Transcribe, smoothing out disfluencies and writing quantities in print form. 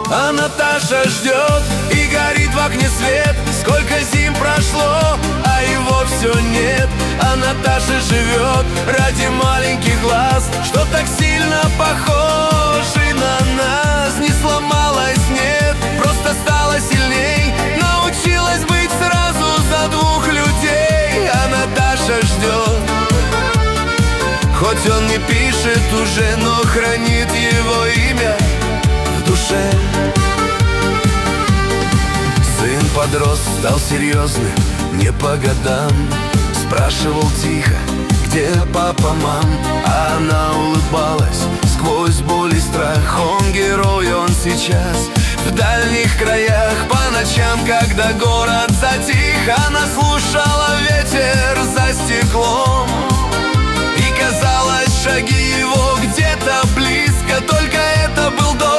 А Наташа ждет, и горит в окне свет. Сколько зим прошло, а его все нет. А Наташа живет ради маленьких глаз, что так сильно похожи на нас. Не сломалась, нет, просто стала сильней. Научилась быть сразу за двух людей. А Наташа ждет, хоть он не пишет уже, но хранит его имя в душе. Сын подрос, стал серьезным, не по годам. Спрашивал тихо, где папа, мам? А она улыбалась сквозь боль и страх. Он герой, он сейчас в дальних краях. По ночам, когда город затих, она слушала ветер за стеклом. И казалось, шаги его где-то близко. Только это был дождь,